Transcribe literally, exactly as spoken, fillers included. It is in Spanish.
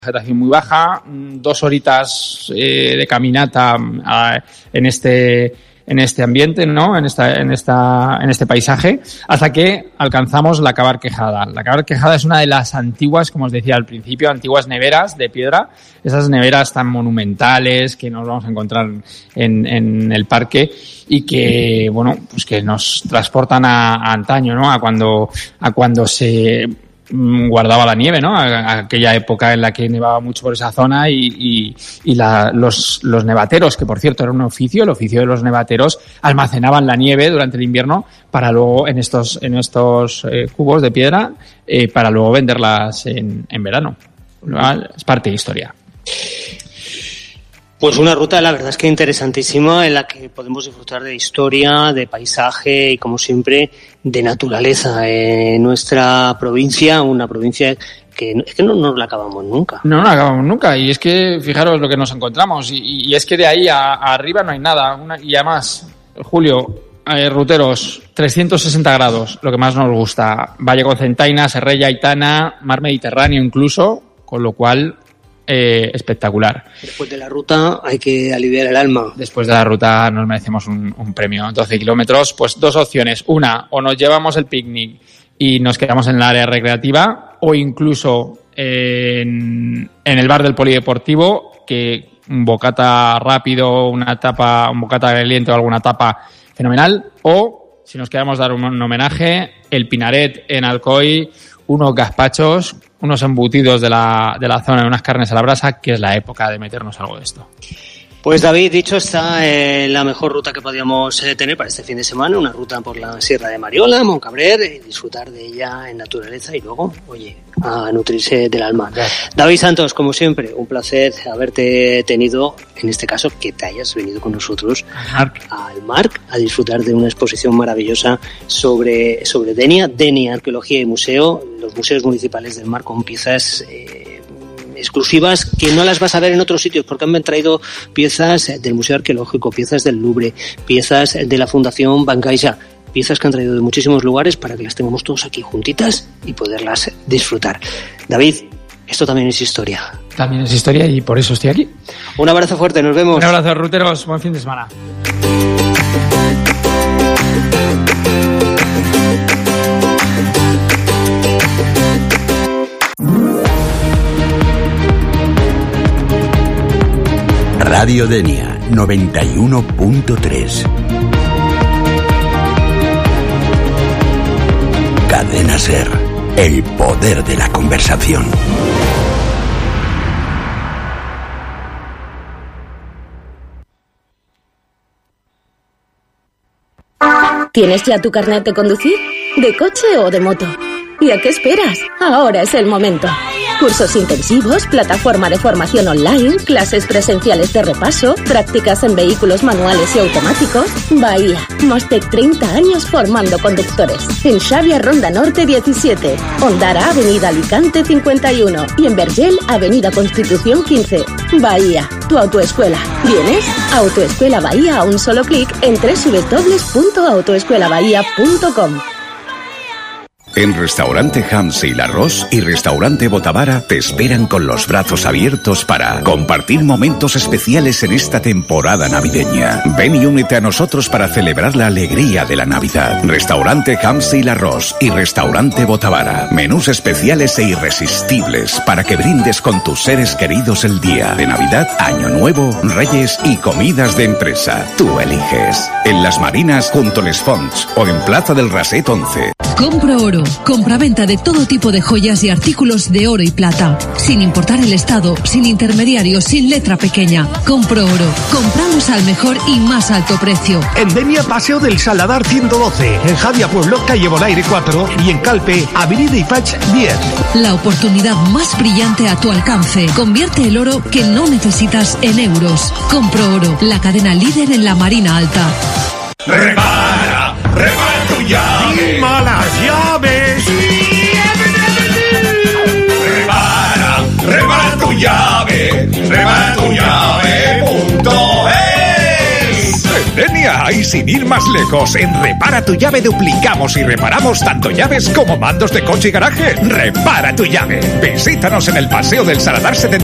vegetación muy baja, dos horitas eh, de caminata a, en este en este ambiente, ¿no? En esta en esta en este paisaje, hasta que alcanzamos la Cabar Quejada. La Cabar Quejada es una de las antiguas, como os decía al principio, antiguas neveras de piedra, esas neveras tan monumentales que nos vamos a encontrar en, en el parque y que, bueno, pues que nos transportan a, a antaño, ¿no? A cuando a cuando se guardaba la nieve, ¿no? A, a aquella época en la que nevaba mucho por esa zona y, y, y la, los, los nevateros, que por cierto era un oficio, el oficio de los nevateros, almacenaban la nieve durante el invierno para luego en estos, en estos eh, cubos de piedra, eh, para luego venderlas en, en verano. Es parte de historia. Pues una ruta, la verdad es que interesantísima, en la que podemos disfrutar de historia, de paisaje y, como siempre, de naturaleza. En nuestra provincia, una provincia que es que no nos la acabamos nunca. No, no la acabamos nunca. Y es que, fijaros lo que nos encontramos. Y, y es que de ahí a, a arriba no hay nada. Una, y además, Julio, eh, ruteros, trescientos sesenta grados, lo que más nos gusta. Valle Concentaina, Serrella, Aitana, mar Mediterráneo incluso, con lo cual... Eh, espectacular. Después de la ruta hay que aliviar el alma. Después de la ruta nos merecemos un, un premio. doce kilómetros, pues dos opciones. Una, o nos llevamos el picnic y nos quedamos en el área recreativa, o incluso en, en el bar del polideportivo, que un bocata rápido, una tapa, un bocata de aliento o alguna tapa fenomenal. O, si nos queremos dar un, un homenaje, el Pinaret en Alcoy, unos gazpachos, unos embutidos de la, de la zona, unas carnes a la brasa, que es la época de meternos algo de esto. Pues David, dicho está, eh, la mejor ruta que podíamos eh, tener para este fin de semana, una ruta por la Sierra de Mariola, Moncabrer, eh, disfrutar de ella en naturaleza y luego, oye, a nutrirse del alma. Gracias. David Santos, como siempre, un placer haberte tenido, en este caso, que te hayas venido con nosotros Marc. al Marc a disfrutar de una exposición maravillosa sobre, sobre Denia, Denia Arqueología y Museo, los museos municipales del Marc con piezas... Eh, exclusivas que no las vas a ver en otros sitios, porque han traído piezas del Museo Arqueológico, piezas del Louvre, piezas de la Fundación Bancaixa, piezas que han traído de muchísimos lugares para que las tengamos todos aquí juntitas y poderlas disfrutar. David, esto también es historia. También es historia y por eso estoy aquí. Un abrazo fuerte, nos vemos. Un abrazo, ruteros, buen fin de semana. Radio Denia noventa y uno punto tres. Cadena Ser, el poder de la conversación. ¿Tienes ya tu carnet de conducir? ¿De coche o de moto? ¿Y a qué esperas? Ahora es el momento. Cursos intensivos, plataforma de formación online, clases presenciales de repaso, prácticas en vehículos manuales y automáticos. Bahía, más de treinta años formando conductores. En Xavia Ronda Norte diecisiete, Ondara Avenida Alicante cincuenta y uno y en Vergel Avenida Constitución quince. Bahía, tu autoescuela. ¿Vienes? Autoescuela Bahía a un solo clic en doble u doble u doble u punto autoescuela bahía punto com. En Restaurante Hamse y Larros y Restaurante Botavara te esperan con los brazos abiertos para compartir momentos especiales en esta temporada navideña. Ven y únete a nosotros para celebrar la alegría de la Navidad. Restaurante Hamse y Larros y Restaurante Botavara. Menús especiales e irresistibles para que brindes con tus seres queridos el día de Navidad, Año Nuevo, Reyes y comidas de empresa. Tú eliges. En Las Marinas junto a Les Fonts o en Plaza del Raset once. Compro Oro. Compra-venta de todo tipo de joyas y artículos de oro y plata. Sin importar el estado, sin intermediarios, sin letra pequeña. Compro Oro. Compramos al mejor y más alto precio. En Denia, Paseo del Saladar ciento doce. En Javia Pueblo, calle Bonaire cuatro. Y en Calpe, Avenida Ifach diez. La oportunidad más brillante a tu alcance. Convierte el oro que no necesitas en euros. Compro Oro. La cadena líder en la Marina Alta. Repara, repara tu llave. ¡Malas llaves! Repara, repara tu llave. Repara tu llave. Punto es. En Denia Y sin ir más lejos, en Repara tu Llave duplicamos y reparamos tanto llaves como mandos de coche y garaje. Repara tu Llave. Visítanos en el Paseo del Saladar setenta